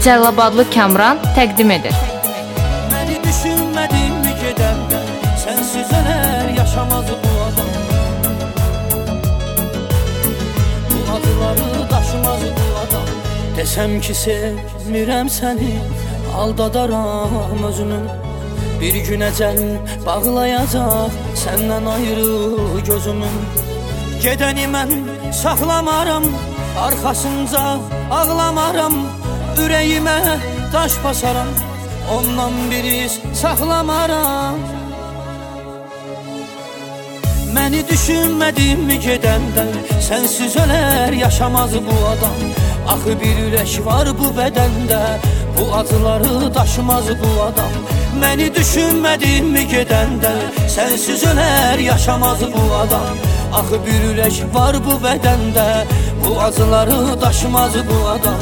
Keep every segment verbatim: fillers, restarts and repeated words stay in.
Cəlilabadlı Kamran təqdim edir. Məni düşünmədim mi gedəndə, sənsiz ölər yaşamaz bu adam. Bu acıları daşımaz bu adam. Desəm ki sevmirəm səni, aldadaram özümü. Bir gün əcəl bağlayacaq səndən ayrı gözümü. Gedəni mən saxlamaram, arxasınca ağlamaram. Ürəyimə daş basaram, ondan bir iz saxlamaram. Məni düşünmədim mi gedəndə, sənsiz ölər yaşamaz bu adam. Axı bir ürək var bu bədəndə, bu acıları daşımaz bu adam. Məni düşünmədim mi gedəndə, sənsiz ölər yaşamaz bu adam. Axı bir ürək var bu bədəndə, bu acıları daşımaz bu adam.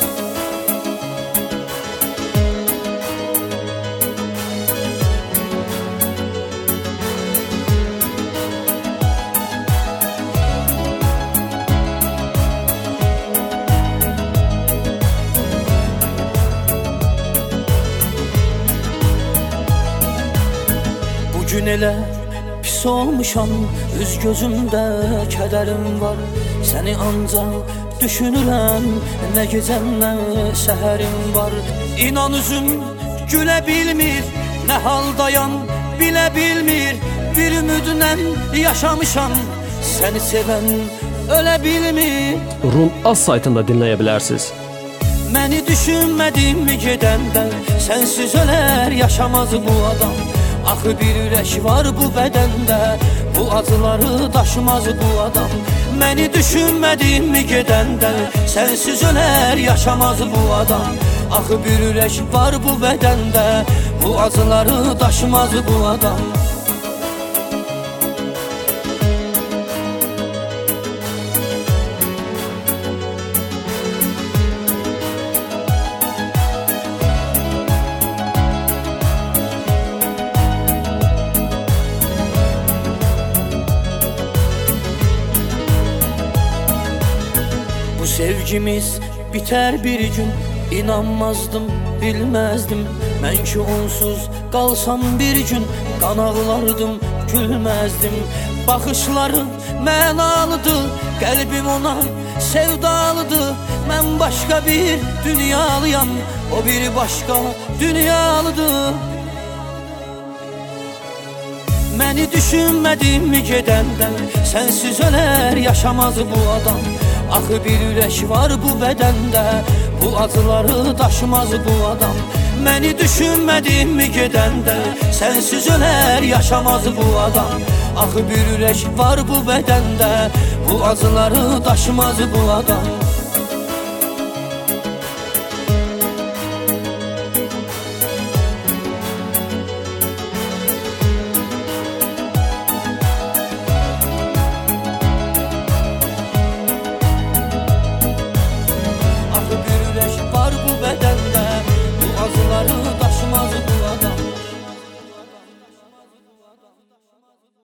Bugün elə pis olmuşam, üz gözümdə kədərim var. Səni ancaq düşünürəm, nə gecəm, nə səhərim var. İnan üzüm gülə bilmir, nə haldayam bilə bilmir. Bir ümidlə yaşamışam, səni sevən ölə bilmir. Rum Az saytında dinləyə bilərsiniz. Məni düşünmədim mi gedəndə, sənsiz ölər yaşamaz bu adam. Axı bir ürək var bu bədəndə, bu acıları daşımaz bu adam. Məni düşünmədim mi gedəndə, sənsiz ölər yaşamaz bu adam. Axı bir ürək var bu bədəndə, bu acıları daşımaz bu adam. Sevgimiz biter bir gün, inanmazdım, bilmezdim. Mən ki onsuz qalsam bir gün, qan ağlardım, gülməzdim. Baxışları mənalıdır, qəlbim ona sevdalıdır. Mən başqa bir dünyalıyam, o bir başqa dünyalıdır. Məni düşünmədim mi gedəndə, sənsiz ölər yaşamaz bu adam. Axı bir ürək var bu bədəndə, bu acıları daşımaz bu adam. Məni düşünmədim mi gedəndə, sənsiz ölər yaşamaz bu adam. Axı bir ürək var bu bədəndə, bu acıları daşımaz bu adam.